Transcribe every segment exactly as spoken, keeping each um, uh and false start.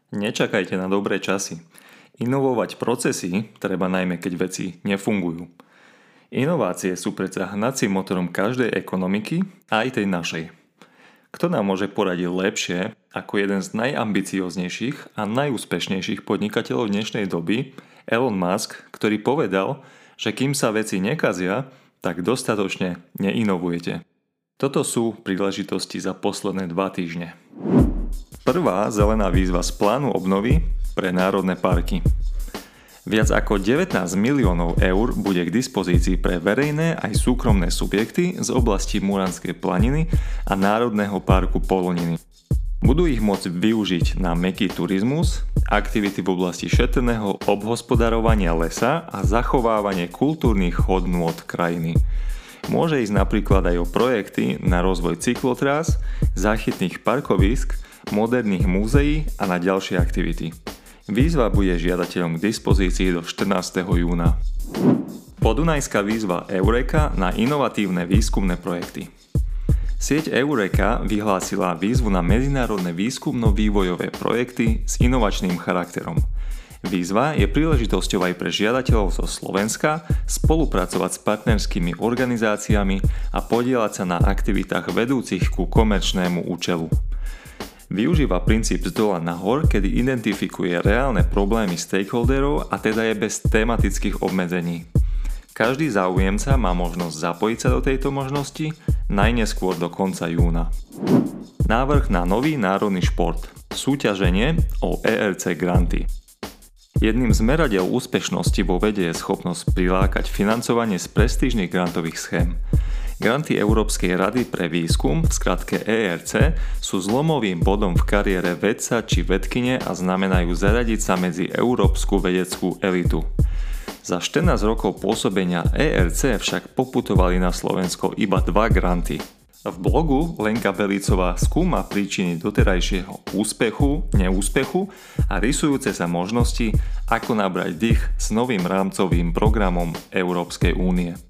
Nečakajte na dobré časy. Inovovať procesy treba najmä, keď veci nefungujú. Inovácie sú predsa hnacím motorom každej ekonomiky, aj tej našej. Kto nám môže poradiť lepšie ako jeden z najambicióznejších a najúspešnejších podnikateľov dnešnej doby, Elon Musk, ktorý povedal, že kým sa veci nekazia, tak dostatočne neinovujete. Toto sú príležitosti za posledné dva týždne. Prvá zelená výzva z plánu obnovy pre národné parky. Viac ako devätnásť miliónov eur bude k dispozícii pre verejné aj súkromné subjekty z oblasti Muranskej planiny a Národného parku Poloniny. Budú ich môcť využiť na mäkký turizmus, aktivity v oblasti šetrného obhospodarovania lesa a zachovávanie kultúrnych hodnôt krajiny. Môže ísť napríklad aj o projekty na rozvoj cyklotrás, záchytných parkovísk, moderných múzeí a na ďalšie aktivity. Výzva bude žiadateľom k dispozícii do štrnásteho júna. Podunajská výzva Eureka na inovatívne výskumné projekty. Sieť Eureka vyhlásila výzvu na medzinárodné výskumno-vývojové projekty s inovačným charakterom. Výzva je príležitosťou aj pre žiadateľov zo Slovenska spolupracovať s partnerskými organizáciami a podieľať sa na aktivitách vedúcich ku komerčnému účelu. Využíva princíp z dola nahor, kedy identifikuje reálne problémy stakeholderov a teda je bez tematických obmedzení. Každý záujemca má možnosť zapojiť sa do tejto možnosti najneskôr do konca júna. Návrh na nový národný šport. Súťaženie o é er cé granty. Jedným z meradiel úspešnosti vo vede je schopnosť prilákať financovanie z prestížnych grantových schém. Granty Európskej rady pre výskum, v skratke é er cé, sú zlomovým bodom v kariére vedca či vedkyne a znamenajú zaradiť sa medzi európsku vedeckú elitu. Za štrnásť rokov pôsobenia é er cé však poputovali na Slovensko iba dva granty. V blogu Lenka Belícová skúma príčiny doterajšieho úspechu, neúspechu a rysujúce sa možnosti, ako nabrať dých s novým rámcovým programom Európskej únie.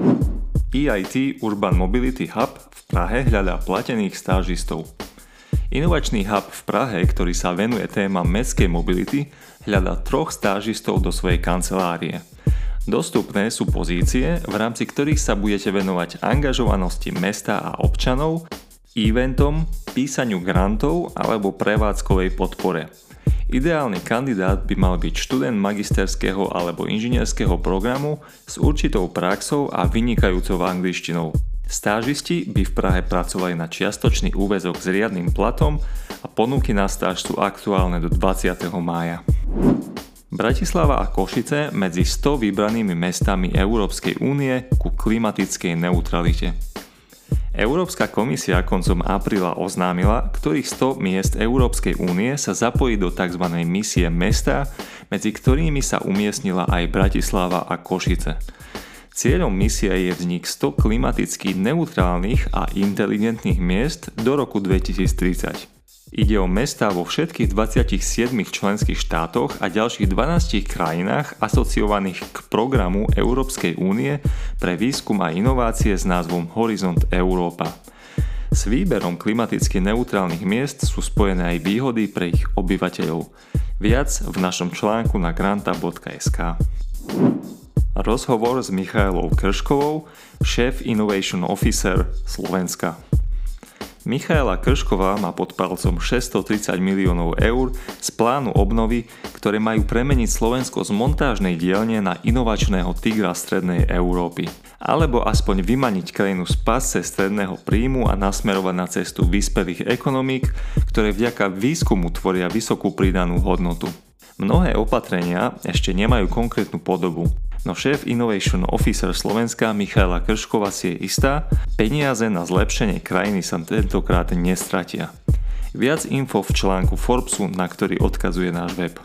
í í té Urban Mobility Hub v Prahe hľadá platených stážistov. Inovačný hub v Prahe, ktorý sa venuje témam mestskej mobility, hľadá troch stážistov do svojej kancelárie. Dostupné sú pozície, v rámci ktorých sa budete venovať angažovanosti mesta a občanov, eventom, písaniu grantov alebo prevádzkovej podpore. Ideálny kandidát by mal byť študent magisterského alebo inžinierského programu s určitou praxou a vynikajúcou angličtinou. Stážisti by v Prahe pracovali na čiastočný úväzok s riadnym platom a ponuky na stáž sú aktuálne do dvadsiateho mája. Bratislava a Košice medzi sto vybranými mestami Európskej únie ku klimatickej neutralite. Európska komisia koncom apríla oznámila, ktorých sto miest Európskej únie sa zapojí do tzv. Misie mesta, medzi ktorými sa umiestnila aj Bratislava a Košice. Cieľom misie je vznik sto klimaticky neutrálnych a inteligentných miest do roku dvetisíctridsať. Ide o mestá vo všetkých dvadsiatich siedmich členských štátoch a ďalších dvanástich krajinách asociovaných k programu Európskej únie pre výskum a inovácie s názvom Horizont Európa. S výberom klimaticky neutrálnych miest sú spojené aj výhody pre ich obyvateľov. Viac v našom článku na granta bodka es ká. Rozhovor s Michaelou Krškovou, Chief Innovation Officer Slovenska. Michaela Kršková má pod palcom šesťstotridsať miliónov eur z plánu obnovy, ktoré majú premeniť Slovensko z montážnej dielne na inovačného tigra strednej Európy. Alebo aspoň vymaniť krajinu z pasce stredného príjmu a nasmerovať na cestu vyspelých ekonomík, ktoré vďaka výskumu tvoria vysokú pridanú hodnotu. Mnohé opatrenia ešte nemajú konkrétnu podobu, no šéf Innovation Officer Slovenska Michaela Kršková si je istá, peniaze na zlepšenie krajiny sa tentokrát nestratia. Viac info v článku Forbesu, na ktorý odkazuje náš web.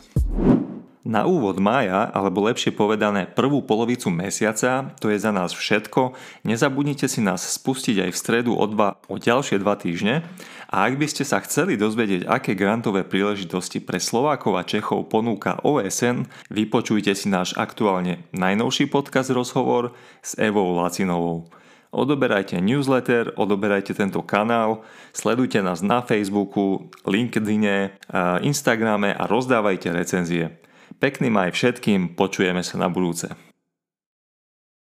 Na úvod mája, alebo lepšie povedané prvú polovicu mesiaca, to je za nás všetko, nezabudnite si nás spustiť aj v stredu o, dva, o ďalšie dva týždne a ak by ste sa chceli dozvedieť, aké grantové príležitosti pre Slovákov a Čechov ponúka ó es en, vypočujte si náš aktuálne najnovší podcast rozhovor s Evou Lacinovou. Odoberajte newsletter, odoberajte tento kanál, sledujte nás na Facebooku, LinkedIne, Instagrame a rozdávajte recenzie. Pekný maj všetkým, počujeme sa na budúce.